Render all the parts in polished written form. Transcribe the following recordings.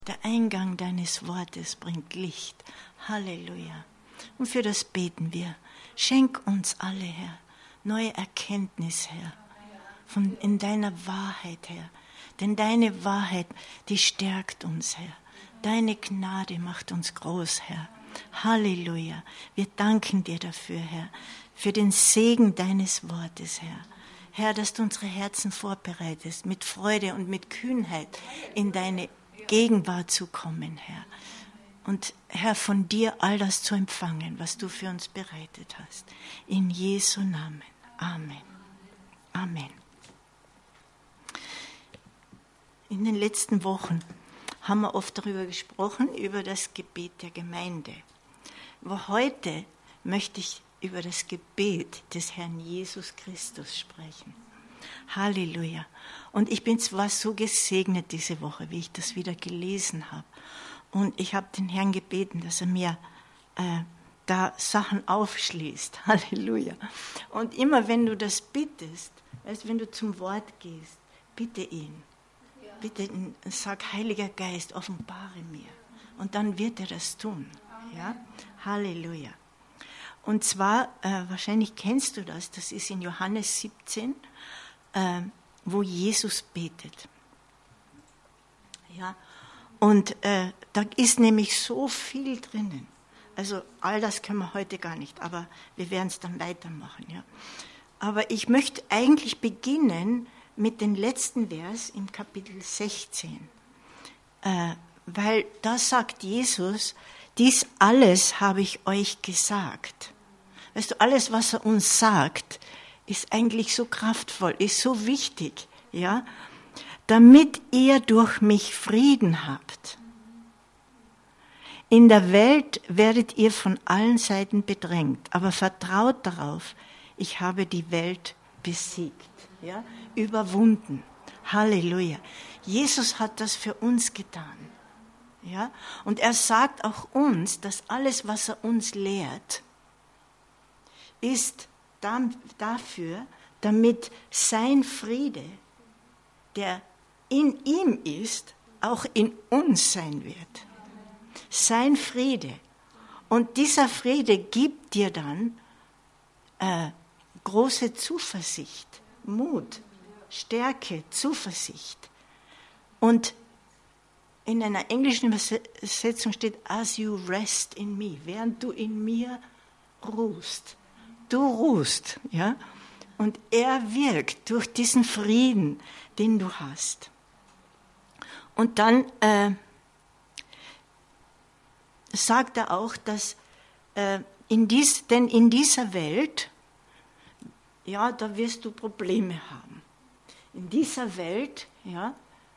Der Eingang deines Wortes bringt Licht. Halleluja. Und für das beten wir. Schenk uns alle, Herr, neue Erkenntnis, Herr, in deiner Wahrheit, Herr. Denn deine Wahrheit, die stärkt uns, Herr. Deine Gnade macht uns groß, Herr. Halleluja. Wir danken dir dafür, Herr, für den Segen deines Wortes, Herr. Herr, dass du unsere Herzen vorbereitest, mit Freude und mit Kühnheit in deine Gegenwart zu kommen, Herr. Und Herr, von dir all das zu empfangen, was du für uns bereitet hast. In Jesu Namen. Amen. Amen. In den letzten Wochen haben wir oft darüber gesprochen, über das Gebet der Gemeinde. Aber heute möchte ich über das Gebet des Herrn Jesus Christus sprechen. Halleluja. Und ich bin zwar so gesegnet diese Woche, wie ich das wieder gelesen habe. Und ich habe den Herrn gebeten, dass er mir da Sachen aufschließt. Halleluja. Und immer wenn du das bittest, also wenn du zum Wort gehst, bitte ihn. Bitte sag, Heiliger Geist, offenbare mir. Und dann wird er das tun. Ja? Halleluja. Und zwar, wahrscheinlich kennst du das ist in Johannes 17, wo Jesus betet. Ja? Und da ist nämlich so viel drinnen. Also all das können wir heute gar nicht, aber wir werden es dann weitermachen. Ja? Aber ich möchte eigentlich beginnen mit dem letzten Vers im Kapitel 16. Weil da sagt Jesus, dies alles habe ich euch gesagt. Weißt du, alles, was er uns sagt, ist eigentlich so kraftvoll, ist so wichtig, ja, damit ihr durch mich Frieden habt. In der Welt werdet ihr von allen Seiten bedrängt, aber vertraut darauf, ich habe die Welt besiegt, ja, überwunden. Halleluja. Jesus hat das für uns getan. Ja? Und er sagt auch uns, dass alles, was er uns lehrt, ist dafür, damit sein Friede, der in ihm ist, auch in uns sein wird. Sein Friede. Und dieser Friede gibt dir dann große Zuversicht, Mut, Stärke, Zuversicht. Und in einer englischen Übersetzung steht, as you rest in me, während du in mir ruhst. Du ruhst, ja? Und er wirkt durch diesen Frieden, den du hast. Und dann sagt er auch, dass in dieser Welt, ja, da wirst du Probleme haben. In dieser Welt, ja,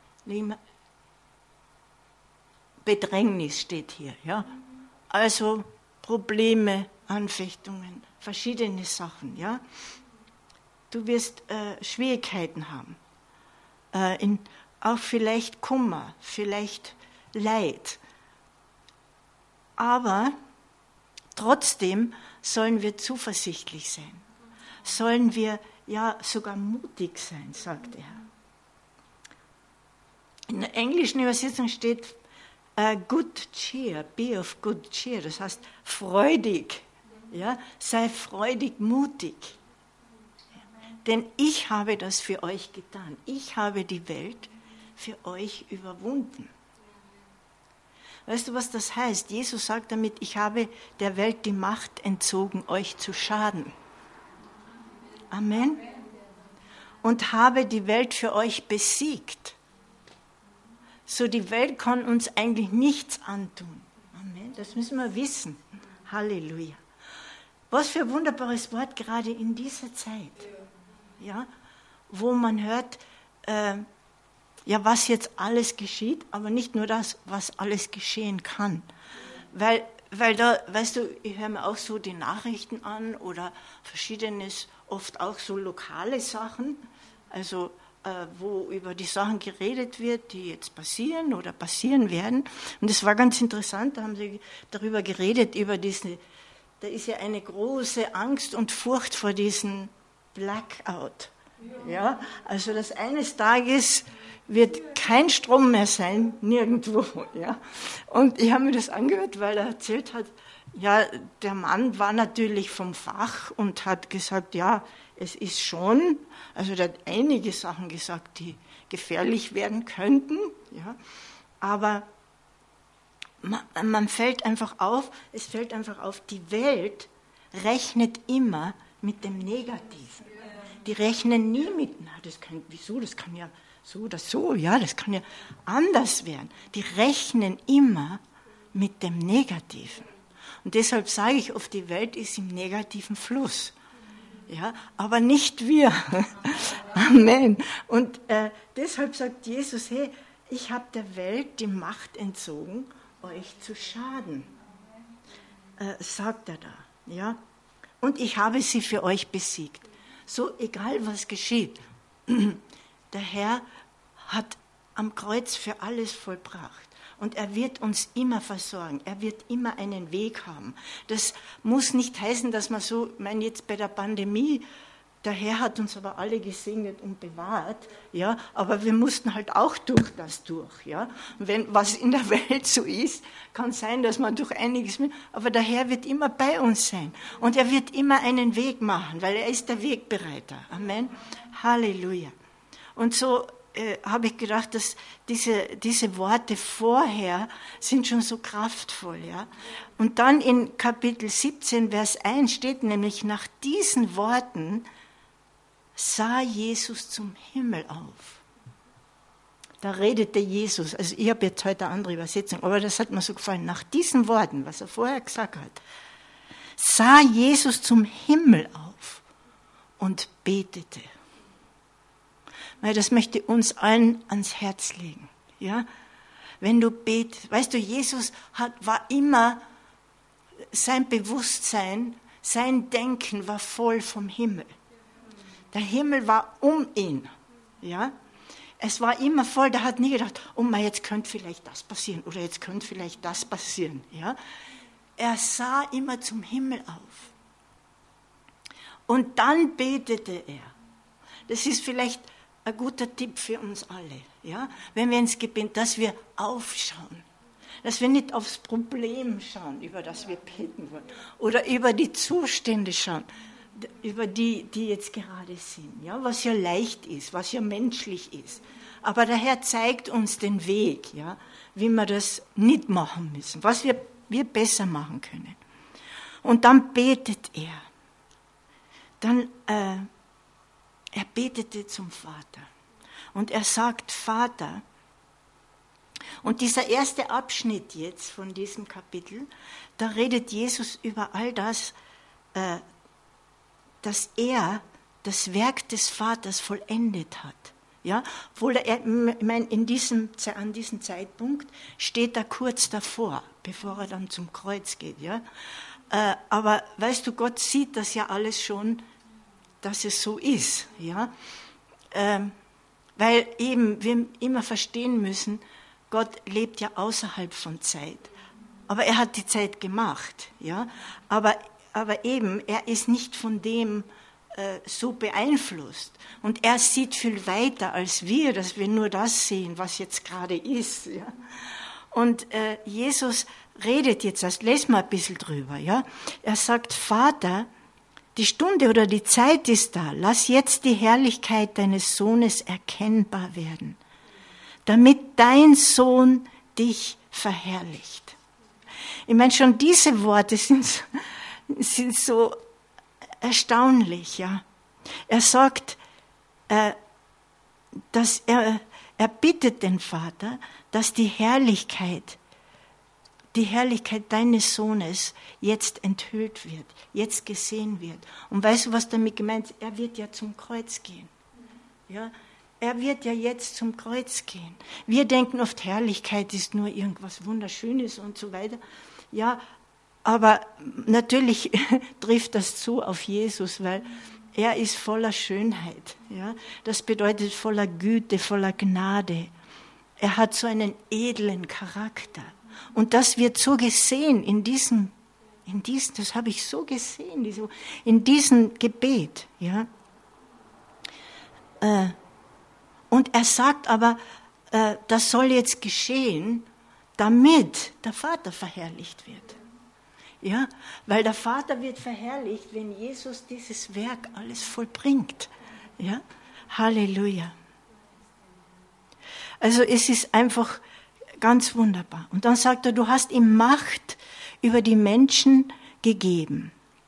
Bedrängnis steht hier, ja. Also Probleme, Anfechtungen, verschiedene Sachen, ja. Du wirst Schwierigkeiten haben. Auch vielleicht Kummer, vielleicht Leid. Aber trotzdem sollen wir zuversichtlich sein. Sollen wir ja sogar mutig sein, sagt er. In der englischen Übersetzung steht good cheer, be of good cheer, das heißt freudig, ja, sei freudig mutig. Denn ich habe das für euch getan. Ich habe die Welt für euch überwunden. Weißt du, was das heißt? Jesus sagt damit, ich habe der Welt die Macht entzogen, euch zu schaden. Amen. Und habe die Welt für euch besiegt. So, die Welt kann uns eigentlich nichts antun. Amen. Das müssen wir wissen. Halleluja. Was für ein wunderbares Wort gerade in dieser Zeit. Ja, wo man hört, ja, was jetzt alles geschieht, aber nicht nur das, was alles geschehen kann. Weil da, weißt du, ich höre mir auch so die Nachrichten an oder verschiedenes, oft auch so lokale Sachen, also wo über die Sachen geredet wird, die jetzt passieren oder passieren werden. Und das war ganz interessant, da haben sie darüber geredet, da ist ja eine große Angst und Furcht vor diesem Blackout, Ja, also dass eines Tages wird kein Strom mehr sein, nirgendwo. Ja. Und ich habe mir das angehört, weil er erzählt hat, ja, der Mann war natürlich vom Fach und hat gesagt, ja, es ist schon, also der hat einige Sachen gesagt, die gefährlich werden könnten, ja, aber man fällt einfach auf, es fällt einfach auf, die Welt rechnet immer mit dem Negativen. Die rechnen nie mit, na, das kann, wieso, das kann ja so oder so, ja, das kann ja anders werden. Die rechnen immer mit dem Negativen. Und deshalb sage ich oft, die Welt ist im negativen Fluss. Ja, aber nicht wir. Amen. Und deshalb sagt Jesus, hey, ich habe der Welt die Macht entzogen, euch zu schaden. Sagt er da. Ja? Und ich habe sie für euch besiegt. So egal was geschieht. Der Herr hat am Kreuz für alles vollbracht. Und er wird uns immer versorgen. Er wird immer einen Weg haben. Das muss nicht heißen, dass man so, ich meine jetzt bei der Pandemie, der Herr hat uns aber alle gesegnet und bewahrt, ja, aber wir mussten halt auch durch das durch, ja. Wenn was in der Welt so ist, kann sein, dass man durch einiges mit, aber der Herr wird immer bei uns sein und er wird immer einen Weg machen, weil er ist der Wegbereiter. Amen. Halleluja. Und so habe ich gedacht, dass diese Worte vorher sind schon so kraftvoll. Ja? Und dann in Kapitel 17, Vers 1 steht nämlich, nach diesen Worten sah Jesus zum Himmel auf. Da redete Jesus, also ich habe jetzt heute eine andere Übersetzung, aber das hat mir so gefallen. Nach diesen Worten, was er vorher gesagt hat, sah Jesus zum Himmel auf und betete. Weil das möchte uns allen ans Herz legen. Ja? Wenn du betest, weißt du, Jesus war immer, sein Bewusstsein, sein Denken war voll vom Himmel. Der Himmel war um ihn. Ja? Es war immer voll, der hat nie gedacht, oh mein, jetzt könnte vielleicht das passieren oder jetzt könnte vielleicht das passieren. Ja? Er sah immer zum Himmel auf. Und dann betete er. Das ist vielleicht ein guter Tipp für uns alle, ja? Wenn wir ins Gebet, dass wir aufschauen, dass wir nicht aufs Problem schauen, über das wir beten wollen, oder über die Zustände schauen, über die jetzt gerade sind, ja? Was ja leicht ist, was ja menschlich ist. Aber der Herr zeigt uns den Weg, ja? Wie wir das nicht machen müssen, was wir besser machen können. Und dann betet er. Dann er betete zum Vater und er sagt, Vater, und dieser erste Abschnitt jetzt von diesem Kapitel, da redet Jesus über all das, dass er das Werk des Vaters vollendet hat. Ja, obwohl ich meine, an diesem Zeitpunkt steht er kurz davor, bevor er dann zum Kreuz geht. Ja? Aber weißt du, Gott sieht das ja alles schon, dass es so ist, ja, weil eben wir immer verstehen müssen, Gott lebt ja außerhalb von Zeit, aber er hat die Zeit gemacht, ja, aber eben, er ist nicht von dem so beeinflusst und er sieht viel weiter als wir, dass wir nur das sehen, was jetzt gerade ist, ja, und Jesus redet jetzt, das lesen wir ein bisschen drüber, ja, er sagt, Vater, die Stunde oder die Zeit ist da. Lass jetzt die Herrlichkeit deines Sohnes erkennbar werden, damit dein Sohn dich verherrlicht. Ich meine, schon diese Worte sind so erstaunlich. Ja. Er sagt, dass er bittet den Vater, dass die Herrlichkeit deines Sohnes jetzt enthüllt wird, jetzt gesehen wird. Und weißt du, was damit gemeint ist? Er wird ja zum Kreuz gehen. Ja? Er wird ja jetzt zum Kreuz gehen. Wir denken oft, Herrlichkeit ist nur irgendwas Wunderschönes und so weiter. Ja, aber natürlich trifft das zu auf Jesus, weil er ist voller Schönheit. Ja? Das bedeutet voller Güte, voller Gnade. Er hat so einen edlen Charakter. Und das wird so gesehen in diesem, das habe ich so gesehen, in diesem Gebet, ja. Und er sagt aber, das soll jetzt geschehen, damit der Vater verherrlicht wird. Ja, weil der Vater wird verherrlicht, wenn Jesus dieses Werk alles vollbringt. Ja, Halleluja. Also es ist einfach ganz wunderbar. Und dann sagt er, du hast ihm Macht über die Menschen gegeben,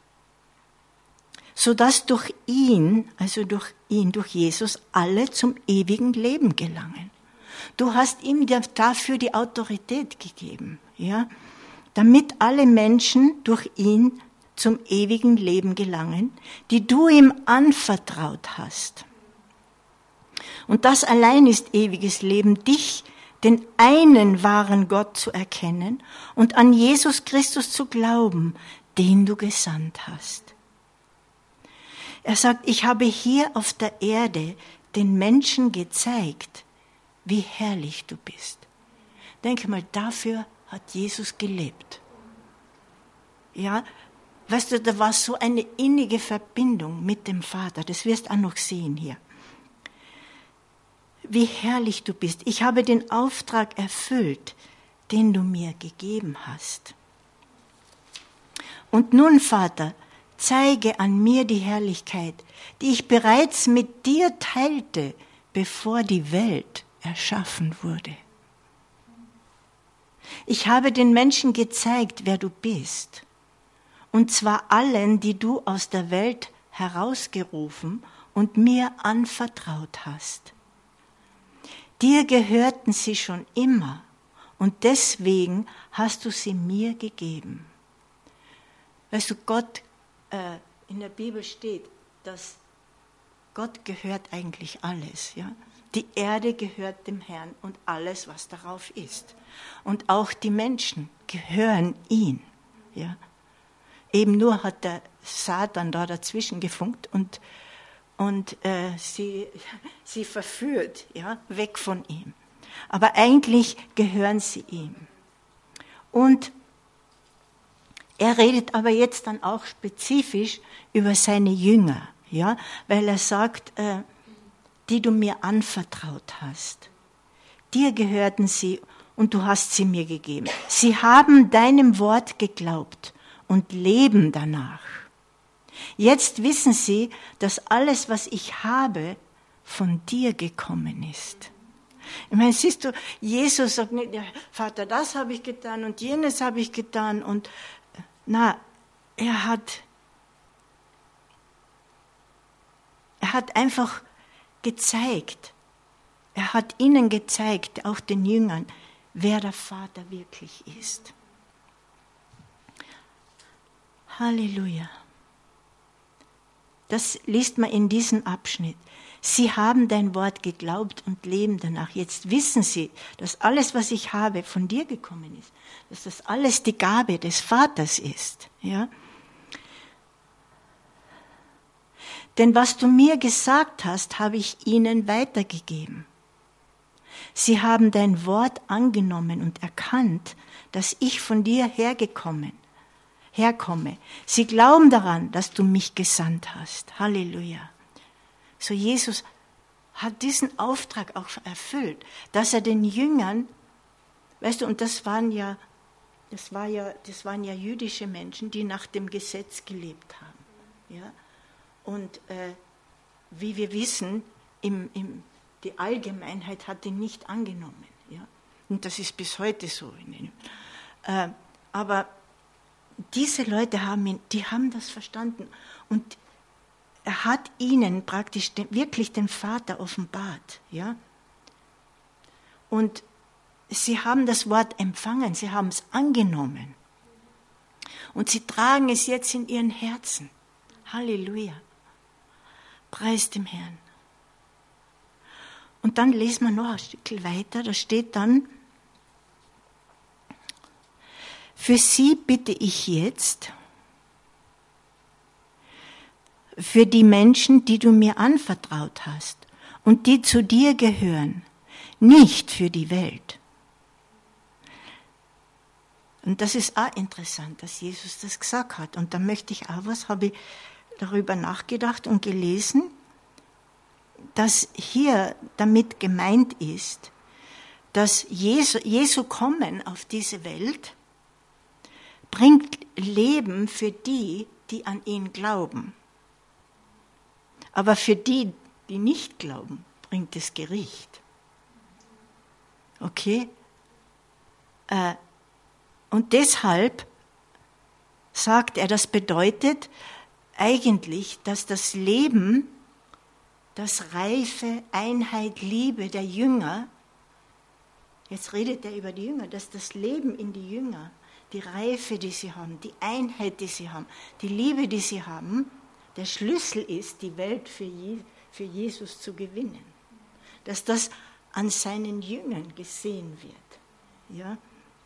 sodass durch ihn, durch Jesus, alle zum ewigen Leben gelangen. Du hast ihm dafür die Autorität gegeben, ja, damit alle Menschen durch ihn zum ewigen Leben gelangen, die du ihm anvertraut hast. Und das allein ist ewiges Leben, dich, den einen wahren Gott zu erkennen und an Jesus Christus zu glauben, den du gesandt hast. Er sagt, ich habe hier auf der Erde den Menschen gezeigt, wie herrlich du bist. Denke mal, dafür hat Jesus gelebt. Ja, weißt du, da war so eine innige Verbindung mit dem Vater. Das wirst du auch noch sehen hier. Wie herrlich du bist. Ich habe den Auftrag erfüllt, den du mir gegeben hast. Und nun, Vater, zeige an mir die Herrlichkeit, die ich bereits mit dir teilte, bevor die Welt erschaffen wurde. Ich habe den Menschen gezeigt, wer du bist, und zwar allen, die du aus der Welt herausgerufen und mir anvertraut hast. Dir gehörten sie schon immer, und deswegen hast du sie mir gegeben. Weißt du, Gott, in der Bibel steht, dass Gott gehört eigentlich alles, ja. Die Erde gehört dem Herrn und alles, was darauf ist. Und auch die Menschen gehören ihm. Ja. Eben nur hat der Satan da dazwischen gefunkt und sie verführt, ja, weg von ihm. Aber eigentlich gehören sie ihm. Und er redet aber jetzt dann auch spezifisch über seine Jünger, ja, weil er sagt, die du mir anvertraut hast. Dir gehörten sie und du hast sie mir gegeben. Sie haben deinem Wort geglaubt und leben danach. Jetzt wissen sie, dass alles, was ich habe, von dir gekommen ist. Ich meine, siehst du, Jesus sagt nicht, ja, Vater, das habe ich getan und jenes habe ich getan. Und er hat einfach gezeigt, er hat ihnen gezeigt, auch den Jüngern, wer der Vater wirklich ist. Halleluja. Das liest man in diesem Abschnitt. Sie haben dein Wort geglaubt und leben danach. Jetzt wissen sie, dass alles, was ich habe, von dir gekommen ist. Dass das alles die Gabe des Vaters ist. Ja? Denn was du mir gesagt hast, habe ich ihnen weitergegeben. Sie haben dein Wort angenommen und erkannt, dass ich von dir herkomme. Sie glauben daran, dass du mich gesandt hast. Halleluja. So Jesus hat diesen Auftrag auch erfüllt, dass er den Jüngern, weißt du, und das waren ja jüdische Menschen, die nach dem Gesetz gelebt haben. Ja? Und wie wir wissen, die Allgemeinheit hat ihn nicht angenommen. Ja? Und das ist bis heute so. Aber diese Leute haben das verstanden. Und er hat ihnen praktisch wirklich den Vater offenbart. Ja? Und sie haben das Wort empfangen, sie haben es angenommen. Und sie tragen es jetzt in ihren Herzen. Halleluja. Preis dem Herrn. Und dann lesen wir noch ein Stück weiter, da steht dann, für sie bitte ich jetzt, für die Menschen, die du mir anvertraut hast und die zu dir gehören, nicht für die Welt. Und das ist auch interessant, dass Jesus das gesagt hat. Und da möchte ich auch habe ich darüber nachgedacht und gelesen. dass hier damit gemeint ist, dass Jesu Kommen auf diese Welt bringt Leben für die, die an ihn glauben. Aber für die, die nicht glauben, bringt es Gericht. Okay? Und deshalb sagt er, das bedeutet eigentlich, dass das Leben, das Reife, Einheit, Liebe der Jünger, jetzt redet er über die Jünger, dass das Leben in die Jünger, die Reife, die sie haben, die Einheit, die sie haben, die Liebe, die sie haben, der Schlüssel ist, die Welt für Jesus zu gewinnen. Dass das an seinen Jüngern gesehen wird. Ja?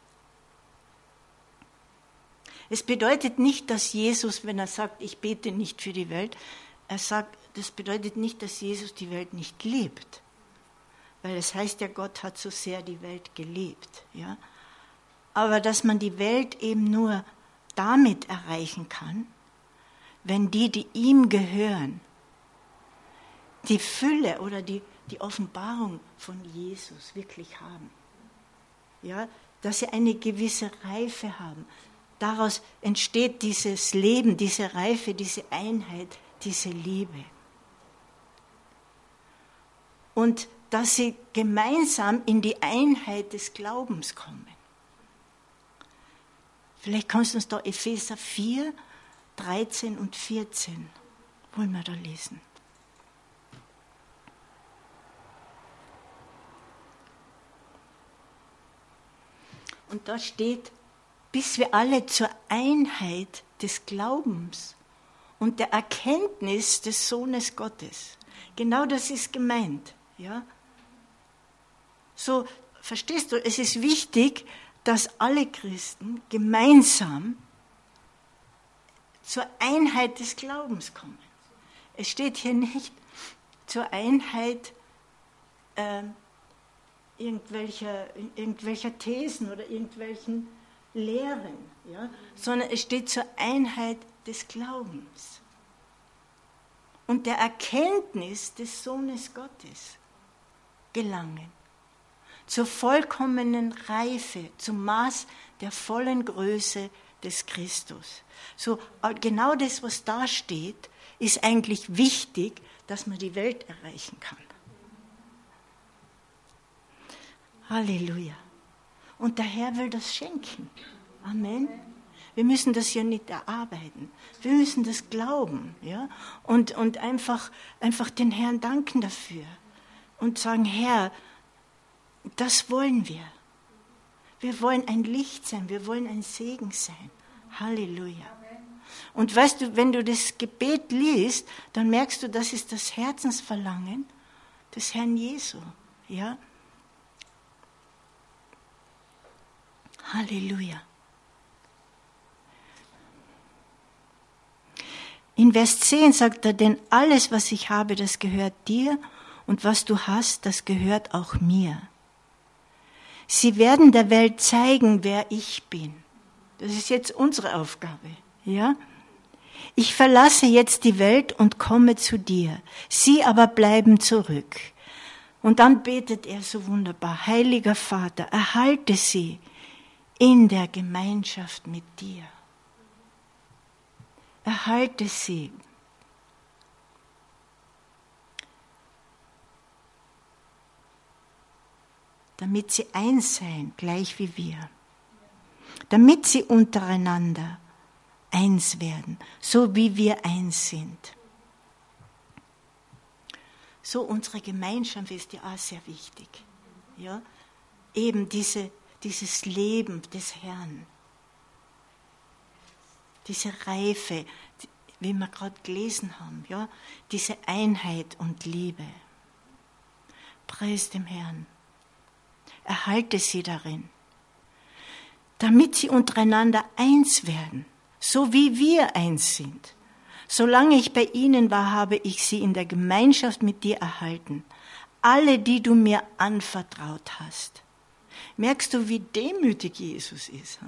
Es bedeutet nicht, dass Jesus, wenn er sagt, ich bete nicht für die Welt, er sagt, das bedeutet nicht, dass Jesus die Welt nicht liebt. Weil es heißt ja, Gott hat so sehr die Welt geliebt. Ja? Aber dass man die Welt eben nur damit erreichen kann, wenn die ihm gehören, die Fülle oder die Offenbarung von Jesus wirklich haben. Ja? Dass sie eine gewisse Reife haben. Daraus entsteht dieses Leben, diese Reife, diese Einheit, diese Liebe. Und dass sie gemeinsam in die Einheit des Glaubens kommen. Vielleicht kannst du uns da Epheser 4, 13 und 14, wollen wir da lesen. Und da steht, bis wir alle zur Einheit des Glaubens und der Erkenntnis des Sohnes Gottes. Genau das ist gemeint. Ja? So, verstehst du, es ist wichtig, dass alle Christen gemeinsam zur Einheit des Glaubens kommen. Es steht hier nicht zur Einheit irgendwelcher Thesen oder irgendwelchen Lehren, ja? Sondern es steht zur Einheit des Glaubens und der Erkenntnis des Sohnes Gottes gelangen, zur vollkommenen Reife, zum Maß der vollen Größe des Christus. So, genau das, was da steht, ist eigentlich wichtig, dass man die Welt erreichen kann. Halleluja. Und der Herr will das schenken. Amen. Wir müssen das ja nicht erarbeiten. Wir müssen das glauben. Ja? Und einfach den Herrn danken dafür. Und sagen, Herr, das wollen wir. Wir wollen ein Licht sein. Wir wollen ein Segen sein. Halleluja. Und weißt du, wenn du das Gebet liest, dann merkst du, das ist das Herzensverlangen des Herrn Jesu. Ja? Halleluja. In Vers 10 sagt er, denn alles, was ich habe, das gehört dir und was du hast, das gehört auch mir. Sie werden der Welt zeigen, wer ich bin. Das ist jetzt unsere Aufgabe. Ja? Ich verlasse jetzt die Welt und komme zu dir. Sie aber bleiben zurück. Und dann betet er so wunderbar, Heiliger Vater, erhalte sie in der Gemeinschaft mit dir. Erhalte sie. Damit sie eins seien, gleich wie wir. Damit sie untereinander eins werden, so wie wir eins sind. So unsere Gemeinschaft ist ja auch sehr wichtig. Ja? Eben dieses Leben des Herrn. Diese Reife, wie wir gerade gelesen haben, ja? Diese Einheit und Liebe. Preis dem Herrn. Erhalte sie darin, damit sie untereinander eins werden, so wie wir eins sind. Solange ich bei ihnen war, habe ich sie in der Gemeinschaft mit dir erhalten, alle, die du mir anvertraut hast. Merkst du, wie demütig Jesus ist?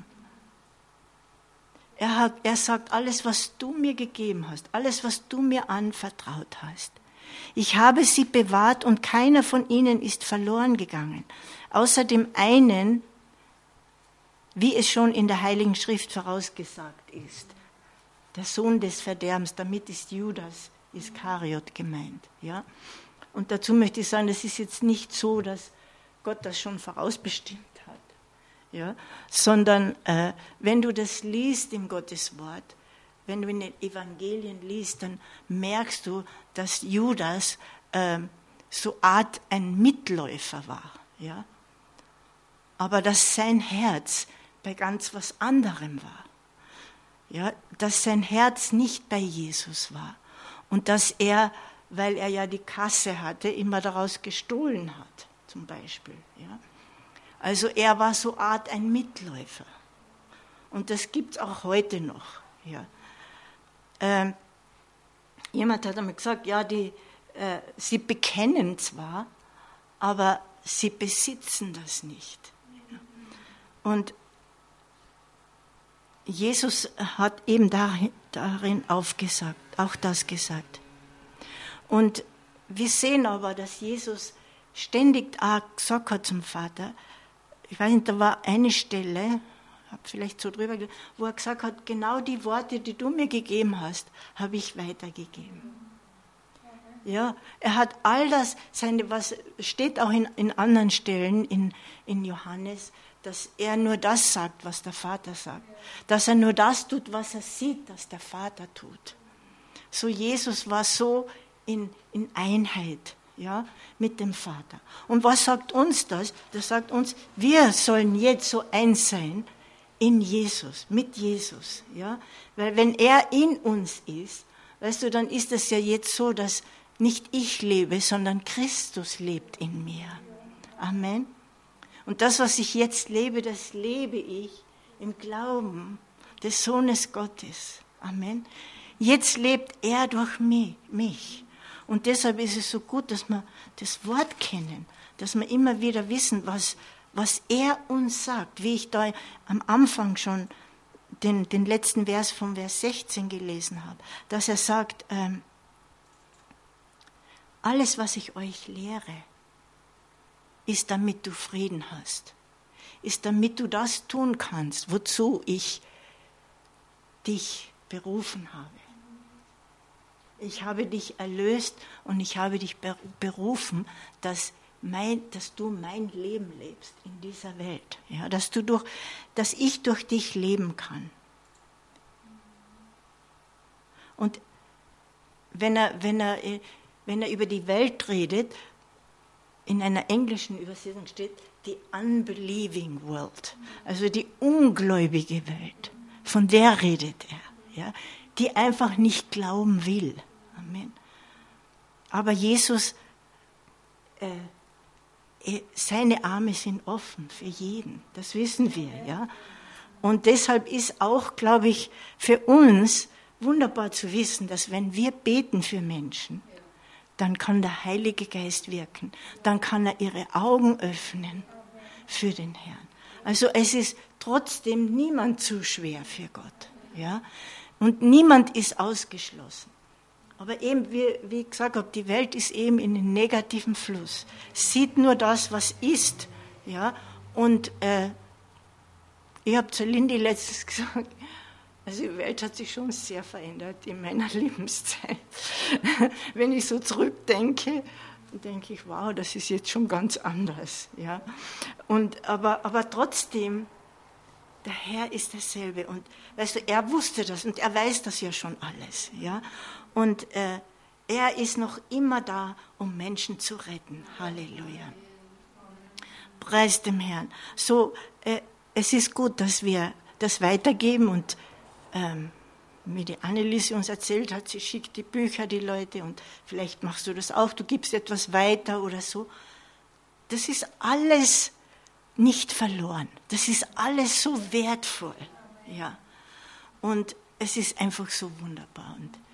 Er sagt, alles, was du mir gegeben hast, alles, was du mir anvertraut hast, Ich habe sie bewahrt und keiner von ihnen ist verloren gegangen, außer dem einen, wie es schon in der Heiligen Schrift vorausgesagt ist. Der Sohn des Verderbens, damit ist Judas Iskariot gemeint. Ja? Und dazu möchte ich sagen, das ist jetzt nicht so, dass Gott das schon vorausbestimmt hat, ja? Sondern wenn du das liest im Gotteswort, wenn du in den Evangelien liest, dann merkst du, dass Judas so Art ein Mitläufer war. Ja? Aber dass sein Herz bei ganz was anderem war. Ja? Dass sein Herz nicht bei Jesus war. Und dass er, weil er ja die Kasse hatte, immer daraus gestohlen hat, zum Beispiel. Ja? Also er war so Art ein Mitläufer. Und das gibt es auch heute noch. Ja? Jemand hat einmal gesagt, ja, sie bekennen zwar, aber sie besitzen das nicht. Und Jesus hat eben darin auch das gesagt. Und wir sehen aber, dass Jesus ständig gesagt hat zum Vater, ich weiß nicht, da war eine Stelle, habe vielleicht so drüber gelesen, wo er gesagt hat, genau die Worte, die du mir gegeben hast, habe ich weitergegeben. Ja, er hat all das, was steht auch in anderen Stellen in Johannes, dass er nur das sagt, was der Vater sagt. Dass er nur das tut, was er sieht, dass der Vater tut. So Jesus war so in Einheit, ja, mit dem Vater. Und was sagt uns das? Das sagt uns, wir sollen jetzt so eins sein, in Jesus, mit Jesus, ja, weil wenn er in uns ist, weißt du, dann ist es ja jetzt so, dass nicht ich lebe, sondern Christus lebt in mir. Amen. Und das, was ich jetzt lebe, das lebe ich im Glauben des Sohnes Gottes. Amen. Jetzt lebt er durch mich. Und deshalb ist es so gut, dass wir das Wort kennen, dass wir immer wieder wissen, was er uns sagt, wie ich da am Anfang schon den letzten Vers von Vers 16 gelesen habe, dass er sagt, alles, was ich euch lehre, ist, damit du Frieden hast, ist, damit du das tun kannst, wozu ich dich berufen habe. Ich habe dich erlöst und ich habe dich berufen, dass du mein Leben lebst in dieser Welt, ja, dass ich durch dich leben kann. Und wenn er über die Welt redet, in einer englischen Übersetzung steht, die unbelieving world, also die ungläubige Welt, von der redet er, ja, die einfach nicht glauben will. Amen. Aber Jesus, seine Arme sind offen für jeden, das wissen wir, ja. Und deshalb ist auch, glaube ich, für uns wunderbar zu wissen, dass wenn wir beten für Menschen, dann kann der Heilige Geist wirken, dann kann er ihre Augen öffnen für den Herrn. Also es ist trotzdem niemand zu schwer für Gott, ja. Und niemand ist ausgeschlossen. Aber eben, wie ich gesagt habe, die Welt ist eben in einem negativen Fluss. Sieht nur das, was ist. Ja? Und ich habe zu Lindy letztens gesagt, also die Welt hat sich schon sehr verändert in meiner Lebenszeit. Wenn ich so zurückdenke, denke ich, wow, das ist jetzt schon ganz anders. Ja? Aber trotzdem, der Herr ist derselbe. Und weißt du, er wusste das und er weiß das ja schon alles. Ja? Und er ist noch immer da, um Menschen zu retten. Halleluja. Preis dem Herrn. So, es ist gut, dass wir das weitergeben und wie die Anneliese uns erzählt hat, sie schickt die Bücher, die Leute, und vielleicht machst du das auch, du gibst etwas weiter oder so. Das ist alles nicht verloren. Das ist alles so wertvoll. Ja. Und es ist einfach so wunderbar. Und